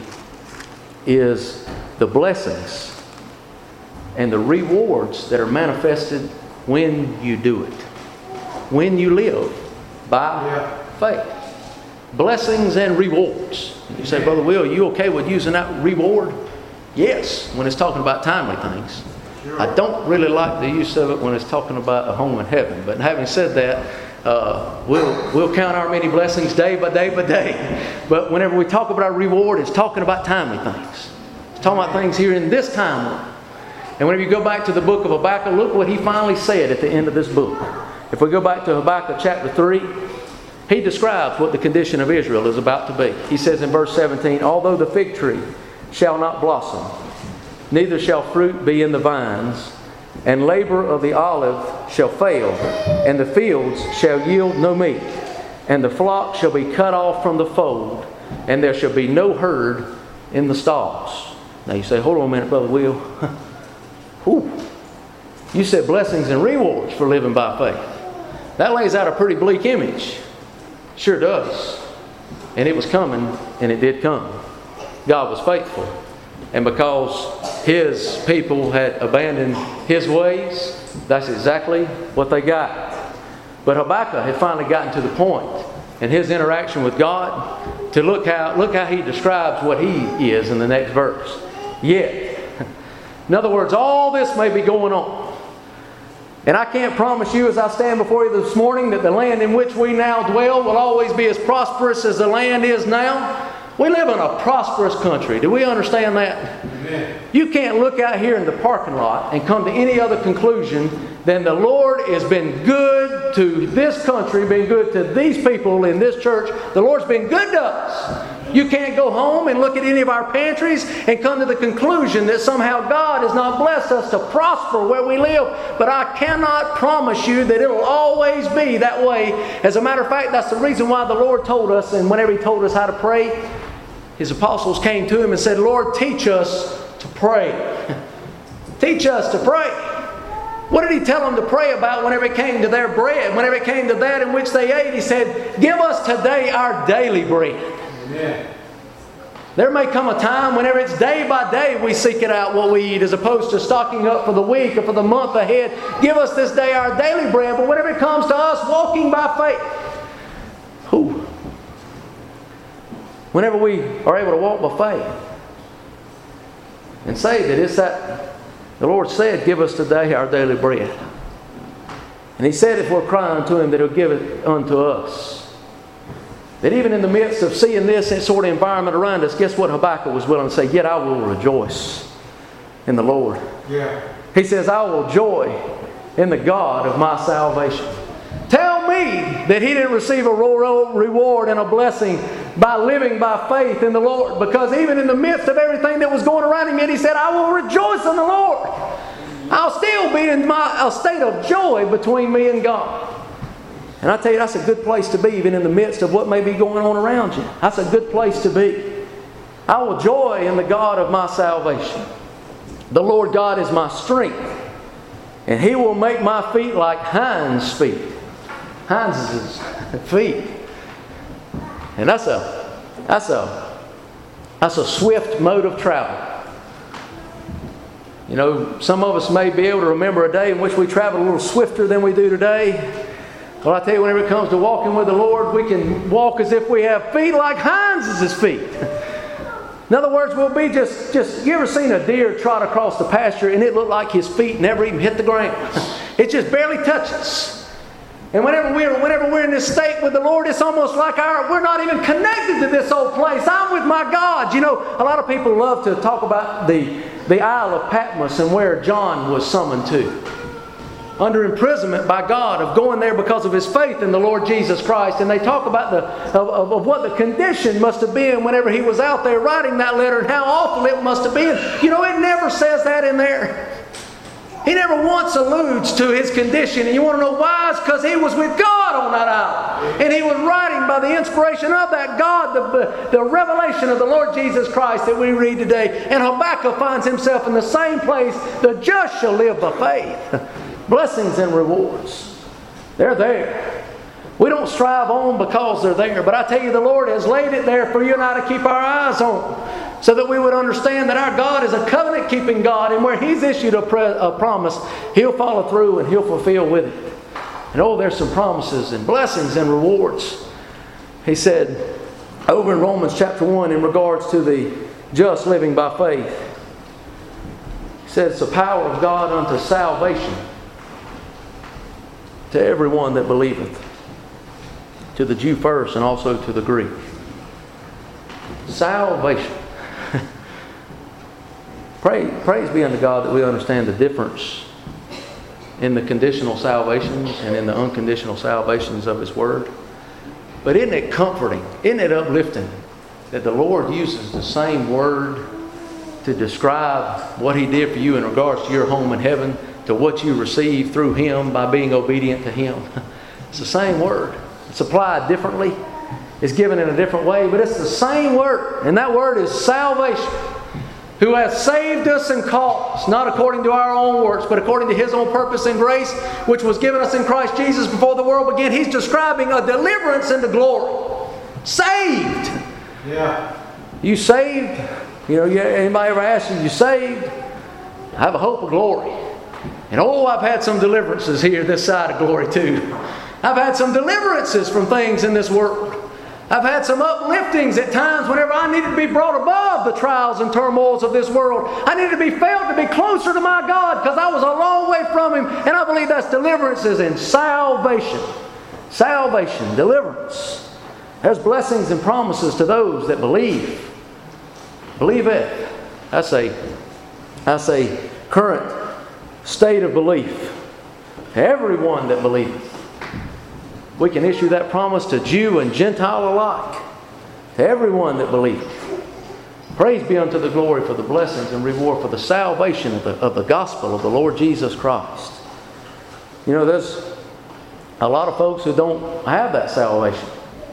is the blessings and the rewards that are manifested when you do it. When you live by yeah. faith. Blessings and rewards. You say, Brother Will, are you okay with using that reward? Yes, when it's talking about timely things. Sure. I don't really like the use of it when it's talking about a home in heaven. But having said that, uh, we'll, we'll count our many blessings day by day by day. But whenever we talk about our reward, it's talking about timely things. It's talking about things here in this time. And whenever you go back to the book of Habakkuk, look what he finally said at the end of this book. If we go back to Habakkuk chapter three, he describes what the condition of Israel is about to be. He says in verse seventeen, although the fig tree shall not blossom, neither shall fruit be in the vines, and labor of the olive shall fail, and the fields shall yield no meat, and the flock shall be cut off from the fold, and there shall be no herd in the stalls. Now you say, hold on a minute, Brother Will. Whew. You said blessings and rewards for living by faith. That lays out a pretty bleak image. Sure does. And it was coming, and it did come. God was faithful. And because His people had abandoned His ways, that's exactly what they got. But Habakkuk had finally gotten to the point in his interaction with God to look how, look how he describes what he is in the next verse. Yet, in other words, all this may be going on. And I can't promise you as I stand before you this morning that the land in which we now dwell will always be as prosperous as the land is now. We live in a prosperous country. Do we understand that? Amen. You can't look out here in the parking lot and come to any other conclusion than the Lord has been good to this country, been good to these people in this church. The Lord's been good to us. You can't go home and look at any of our pantries and come to the conclusion that somehow God has not blessed us to prosper where we live. But I cannot promise you that it will always be that way. As a matter of fact, that's the reason why the Lord told us, and whenever He told us how to pray, His apostles came to Him and said, Lord, teach us to pray. Teach us to pray. What did He tell them to pray about whenever it came to their bread? Whenever it came to that in which they ate, He said, give us today our daily bread. Amen. There may come a time whenever it's day by day we seek it out what we eat as opposed to stocking up for the week or for the month ahead. Give us this day our daily bread. But whenever it comes to us walking by faith, whew, whenever we are able to walk by faith and say that it's that the Lord said, give us today our daily bread. And He said if we're crying to Him that He'll give it unto us. That even in the midst of seeing this sort of environment around us, guess what Habakkuk was willing to say? Yet I will rejoice in the Lord. Yeah. He says, I will joy in the God of my salvation. Tell me that he didn't receive a reward and a blessing by living by faith in the Lord. Because even in the midst of everything that was going around him, yet he said, I will rejoice in the Lord. I'll still be in my, a state of joy between me and God. And I tell you, that's a good place to be, even in the midst of what may be going on around you. That's a good place to be. I will joy in the God of my salvation. The Lord God is my strength, and He will make my feet like hinds' feet. Hinds' feet. And that's a that's a that's a swift mode of travel. You know, some of us may be able to remember a day in which we traveled a little swifter than we do today. Well, I tell you, whenever it comes to walking with the Lord, we can walk as if we have feet like hinds' feet. In other words, we'll be just, just, you ever seen a deer trot across the pasture and it looked like his feet never even hit the ground? It just barely touches. And whenever we're, whenever we're in this state with the Lord, it's almost like our, we're not even connected to this old place. I'm with my God. You know, a lot of people love to talk about the, the Isle of Patmos and where John was summoned to. Under imprisonment by God, of going there because of his faith in the Lord Jesus Christ. And they talk about the of, of, of what the condition must have been whenever he was out there writing that letter and how awful it must have been. You know, it never says that in there. He never once alludes to his condition. And you want to know why? It's because he was with God on that island. And he was writing by the inspiration of that God, the, the revelation of the Lord Jesus Christ that we read today. And Habakkuk finds himself in the same place. The just shall live by faith. Blessings and rewards. They're there. We don't strive on because they're there. But I tell you, the Lord has laid it there for you and I to keep our eyes on. So that we would understand that our God is a covenant-keeping God. And where He's issued a, pre- a promise, He'll follow through and He'll fulfill with it. And oh, there's some promises and blessings and rewards. He said over in Romans chapter one in regards to the just living by faith. He said it's the power of God unto salvation to everyone that believeth. to the Jew first and also to the Greek. Salvation. Praise, praise be unto God that we understand the difference in the conditional salvations and in the unconditional salvations of His Word. But isn't it comforting? Isn't it uplifting that the Lord uses the same word to describe what He did for you in regards to your home in heaven, to what you receive through Him by being obedient to Him? It's the same word. It's applied differently. It's given in a different way, but it's the same word. And that word is salvation. Who has saved us and called us, not according to our own works, but according to His own purpose and grace, which was given us in Christ Jesus before the world began. He's describing a deliverance into glory. Saved. Yeah. You saved? You know, anybody ever asked you, you saved? I have a hope of glory. And oh, I've had some deliverances here this side of glory too. I've had some deliverances from things in this world. I've had some upliftings at times whenever I needed to be brought above the trials and turmoils of this world. I needed to be felt to be closer to my God because I was a long way from Him. And I believe that's deliverances and salvation. Salvation, deliverance. There's blessings and promises to those that believe. Believe it. That's a, that's a current state of belief. Everyone that believeth. We can issue that promise to Jew and Gentile alike, to everyone that believeth. Praise be unto the glory for the blessings and reward for the salvation of the, of the gospel of the Lord Jesus Christ. You know, there's a lot of folks who don't have that salvation.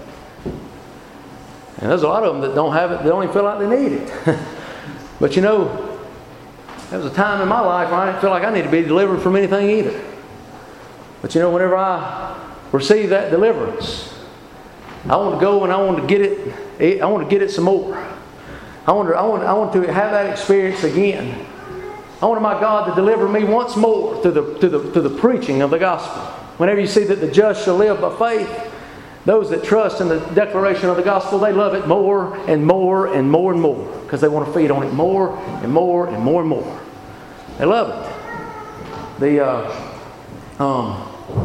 And there's a lot of them that don't have it, they don't even feel like they need it. But you know, there was a time in my life where I didn't feel like I needed to be delivered from anything either. But you know, whenever I receive that deliverance, I want to go and I want to get it. I want to get it some more. I want to, I want, I want to have that experience again. I want my God to deliver me once more through the, through the, through the preaching of the gospel. Whenever you see that the just shall live by faith, those that trust in the declaration of the gospel, they love it more and more and more and more because they want to feed on it more and more and more and more. They love it. The uh, um.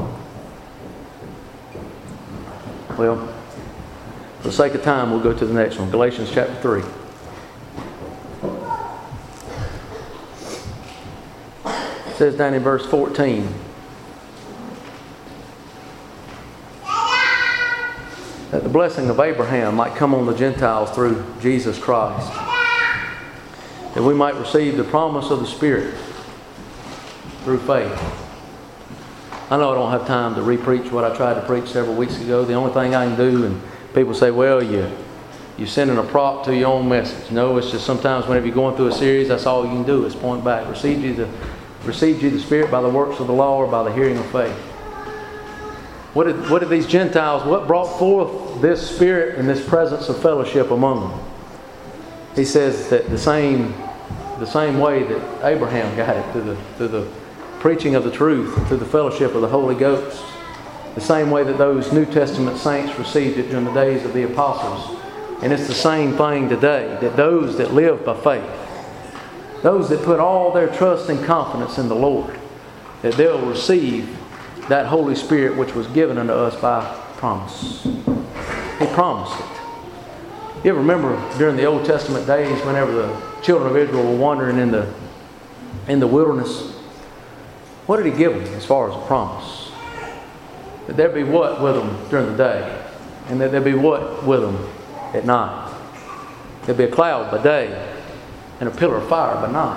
Well, for the sake of time, we'll go to the next one. Galatians chapter three. It says down in verse fourteen. That the blessing of Abraham might come on the Gentiles through Jesus Christ. That we might receive the promise of the Spirit through faith. I know I don't have time to re-preach what I tried to preach several weeks ago. The only thing I can do, and people say, well, you, you're sending a prop to your own message. No, it's just sometimes whenever you're going through a series, that's all you can do is point back. Received you the, received you the Spirit by the works of the law or by the hearing of faith. What did, what did these Gentiles, what brought forth this Spirit and this presence of fellowship among them? He says that the same, the same way that Abraham got it through the, through the preaching of the truth, through the fellowship of the Holy Ghost. The same way that those New Testament saints received it during the days of the apostles. And it's the same thing today, that those that live by faith, those that put all their trust and confidence in the Lord, that they'll receive that Holy Spirit which was given unto us by promise. He promised it. You ever remember during the Old Testament days whenever the children of Israel were wandering in the, in the wilderness? What did He give them as far as a promise? That there'd be what with them during the day? And that there'd be what with them at night? There'd be a cloud by day and a pillar of fire by night.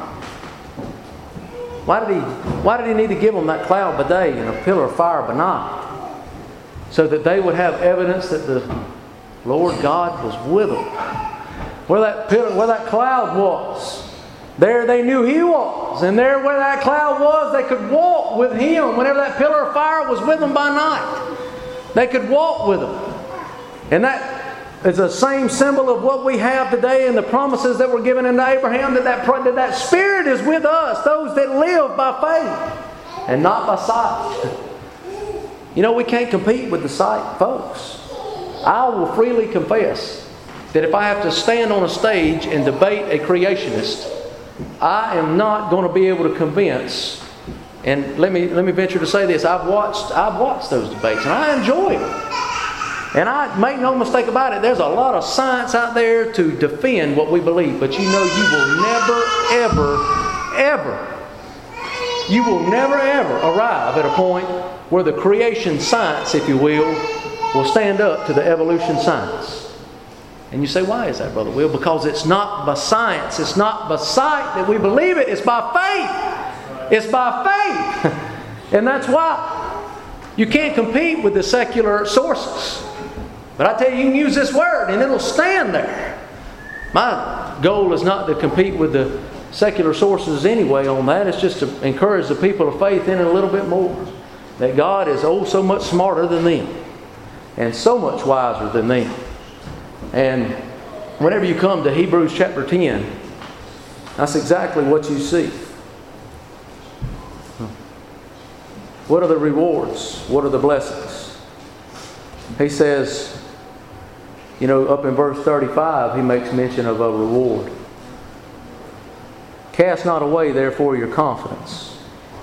Why did He, why did He need to give them that cloud by day and a pillar of fire by night? So that they would have evidence that the Lord God was with them. Where that pillar, where that cloud was, there they knew He was. And there where that cloud was, they could walk with Him. Whenever that pillar of fire was with them by night, they could walk with Him. And that is the same symbol of what we have today and the promises that were given unto Abraham, that that, that that Spirit is with us, those that live by faith and not by sight. You know, we can't compete with the sight, folks. I will freely confess that if I have to stand on a stage and debate a creationist, I am not going to be able to convince. And let me let me venture to say this: I've watched I've watched those debates, and I enjoy them. And I make no mistake about it, there's a lot of science out there to defend what we believe. But you know, you will never, ever, ever, you will never, ever arrive at a point where the creation science, if you will, will stand up to the evolution science. And you say, why is that, Brother Will? Because it's not by science, it's not by sight that we believe it, it's by faith. It's by faith. And that's why you can't compete with the secular sources. But I tell you, you can use this word and it'll stand there. My goal is not to compete with the secular sources anyway on that. It's just to encourage the people of faith in it a little bit more. That God is oh so much smarter than them. And so much wiser than them. And whenever you come to Hebrews chapter ten, that's exactly what you see. What are the rewards? What are the blessings? He says, you know, up in verse thirty-five, he makes mention of a reward. Cast not away, therefore, your confidence.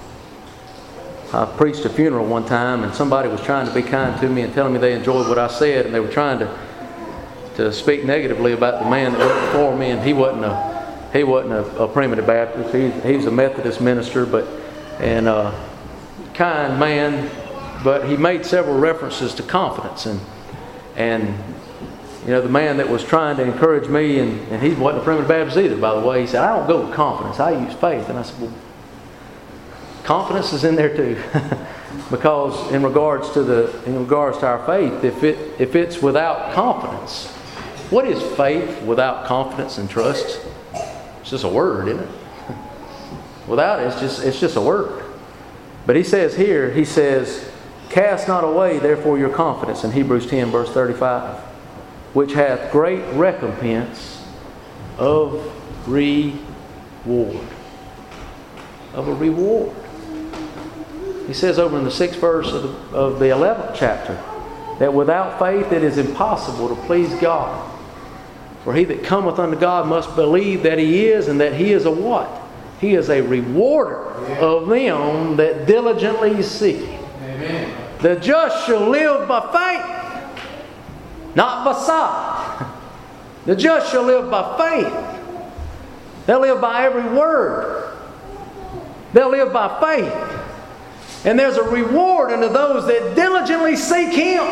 I preached a funeral one time, and somebody was trying to be kind to me and telling me they enjoyed what I said, and they were trying to to speak negatively about the man that went before me, and he wasn't a he wasn't a, a primitive Baptist. He, he was a Methodist minister, but and uh, kind man, but he made several references to confidence, and and you know, the man that was trying to encourage me, and, and he wasn't a primitive Baptist either, by the way. He said, I don't go with confidence, I use faith. And I said, well, confidence is in there too. Because in regards to the in regards to our faith, if it if it's without confidence, what is faith without confidence and trust? It's just a word, isn't it? Without it, it's just it's just a word. But he says here, he says, cast not away therefore your confidence in Hebrews ten verse thirty-five, which hath great recompense of reward. Of a reward. He says over in the sixth verse of the, of the eleventh chapter, that without faith it is impossible to please God. For he that cometh unto God must believe that He is, and that He is a what? He is a rewarder of them that diligently seek Him. Amen. The just shall live by faith, not by sight. The just shall live by faith. They'll live by every word. They'll live by faith. And there's a reward unto those that diligently seek Him.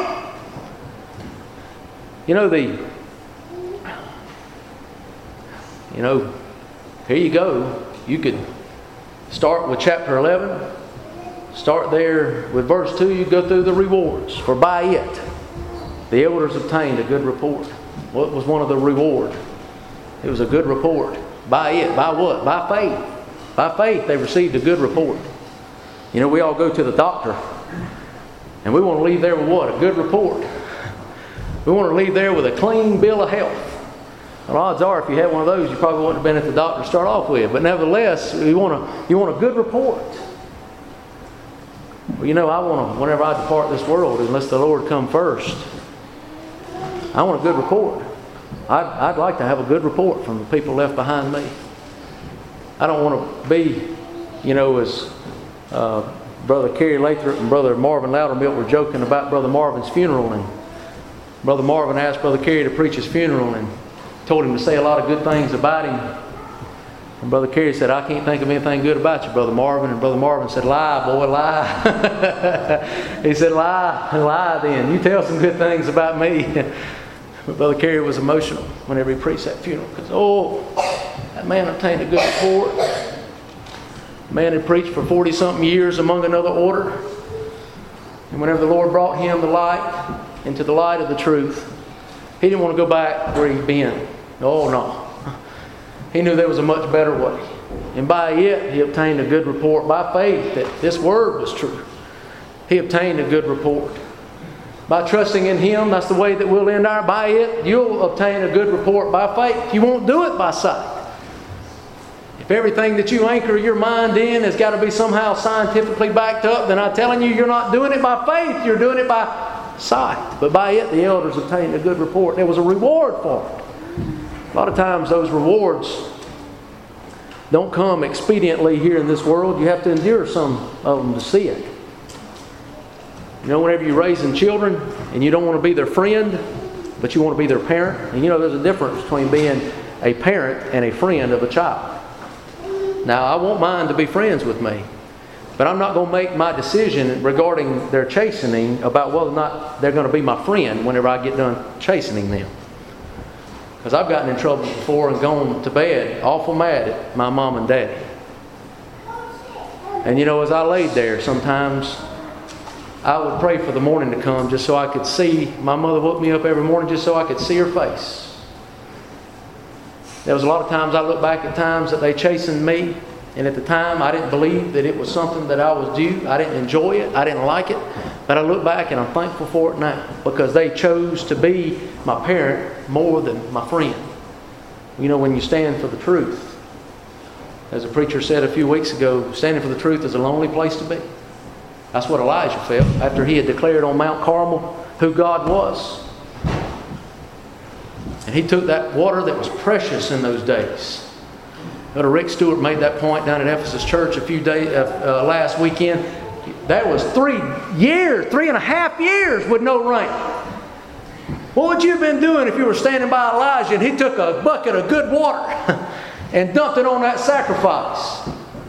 You know, the, you know, here you go. You could start with chapter eleven. Start there with verse two. You go through the rewards. For by it, the elders obtained a good report. What was one of the reward? It was a good report. By it. By what? By faith. By faith they received a good report. You know, we all go to the doctor, and we want to leave there with what? A good report. We want to leave there with a clean bill of health. Well, odds are, if you had one of those, you probably wouldn't have been at the doctor to start off with. But nevertheless, you want a, you want a good report. Well, you know, I want to, whenever I depart this world, unless the Lord come first, I want a good report. I'd, I'd like to have a good report from the people left behind me. I don't want to be, you know, as uh, Brother Kerry Lathrop and Brother Marvin Loudermilk were joking about Brother Marvin's funeral, and Brother Marvin asked Brother Kerry to preach his funeral and told him to say a lot of good things about him. And Brother Kerry said, I can't think of anything good about you, Brother Marvin. And Brother Marvin said, lie, boy, lie. He said, lie, lie then. You tell some good things about me. But Brother Kerry was emotional whenever he preached that funeral. Because, oh, that man obtained a good report. The man had preached for forty-something years among another order. And whenever the Lord brought him the light, into the light of the truth, he didn't want to go back where he'd been. Oh, no. He knew there was a much better way. And by it, he obtained a good report. By faith that this word was true, he obtained a good report. By trusting in Him, that's the way that we'll end our. By it, you'll obtain a good report by faith. You won't do it by sight. If everything that you anchor your mind in has got to be somehow scientifically backed up, then I'm telling you, you're not doing it by faith. You're doing it by sight. But by it, the elders obtained a good report. There was a reward for it. A lot of times those rewards don't come expediently here in this world. You have to endure some of them to see it. You know, whenever you're raising children and you don't want to be their friend, but you want to be their parent. And you know, there's a difference between being a parent and a friend of a child. Now, I want mine to be friends with me, but I'm not going to make my decision regarding their chastening about whether or not they're going to be my friend whenever I get done chastening them. Because I've gotten in trouble before and gone to bed awful mad at my mom and daddy. And you know, as I laid there, sometimes I would pray for the morning to come just so I could see. My mother woke me up every morning just so I could see her face. There was a lot of times I look back at times that they chastened me, and at the time I didn't believe that it was something that I was due. I didn't enjoy it. I didn't like it. But I look back and I'm thankful for it now, because they chose to be my parent more than my friend. You know, when you stand for the truth, as a preacher said a few weeks ago, standing for the truth is a lonely place to be. That's what Elijah felt after he had declared on Mount Carmel who God was. And he took that water that was precious in those days. Elder Rick Stewart made that point down at Ephesus Church a few days uh, uh, last weekend. That was three years, three and a half years with no rain. What would you have been doing if you were standing by Elijah and he took a bucket of good water and dumped it on that sacrifice?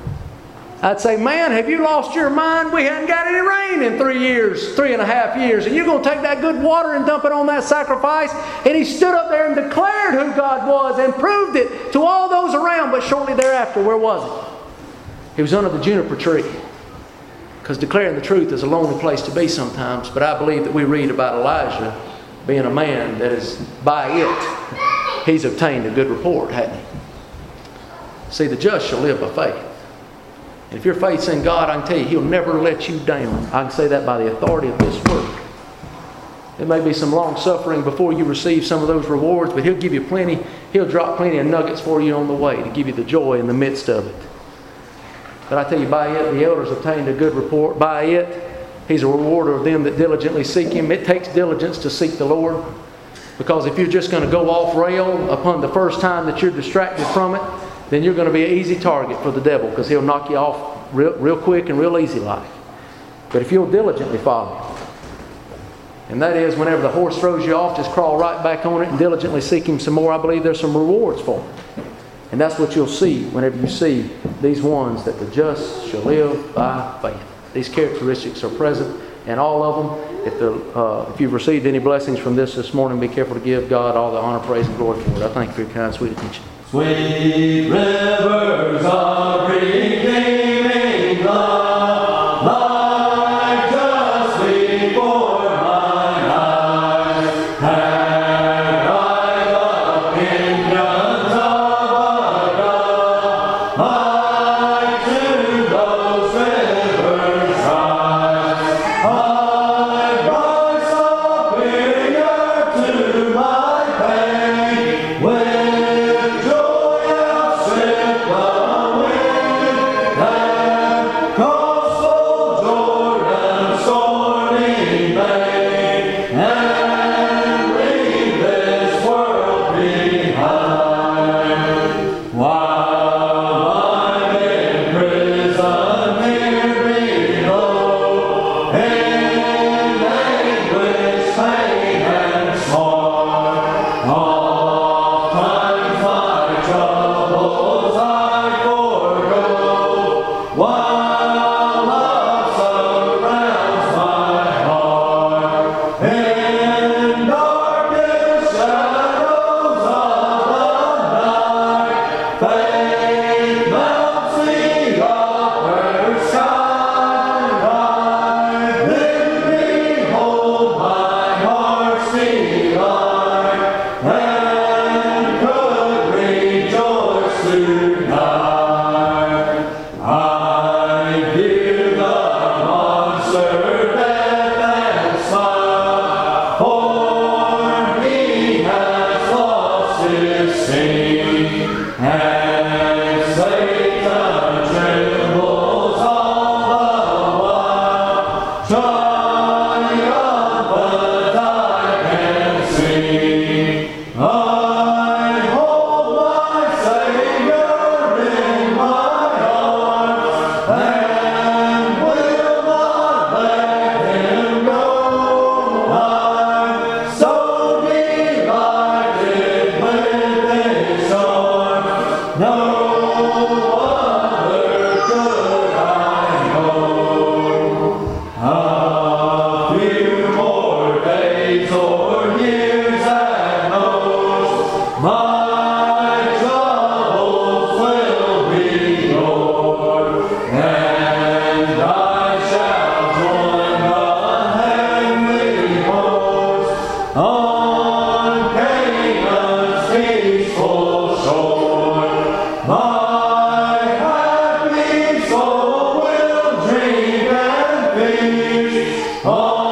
I'd say, man, have you lost your mind? We hadn't got any rain in three years, three and a half years. And you're going to take that good water and dump it on that sacrifice? And he stood up there and declared who God was and proved it to all those around. But shortly thereafter, where was he? He was under the juniper tree. Because declaring the truth is a lonely place to be sometimes. But I believe that we read about Elijah being a man that is, by it, he's obtained a good report, hadn't he? See, the just shall live by faith. And if your faith's in God, I can tell you, He'll never let you down. I can say that by the authority of this word. There may be some long suffering before you receive some of those rewards, but He'll give you plenty. He'll drop plenty of nuggets for you on the way to give you the joy in the midst of it. But I tell you, by it, the elders obtained a good report. By it, He's a rewarder of them that diligently seek Him. It takes diligence to seek the Lord. Because if you're just going to go off rail upon the first time that you're distracted from it, then you're going to be an easy target for the devil, because he'll knock you off real, real quick and real easy like. But if you'll diligently follow Him, and that is whenever the horse throws you off, just crawl right back on it and diligently seek Him some more. I believe there's some rewards for it. And that's what you'll see whenever you see these ones, that the just shall live by faith. These characteristics are present in all of them. If, uh, if you've received any blessings from this this morning, be careful to give God all the honor, praise, and glory for it. I thank you for your kind, sweet attention. Sweet rivers of redeeming love, like just before mine eyes, had I the opinions of a God, like to those rivers rise. I rise superior to my pain, with joy outstrip the wind. no other could I know. A few more days or years at most, my troubles will be o'er, and I shall join the heavenly host on Canaan's peaceful shore. My happy soul will drink and feast on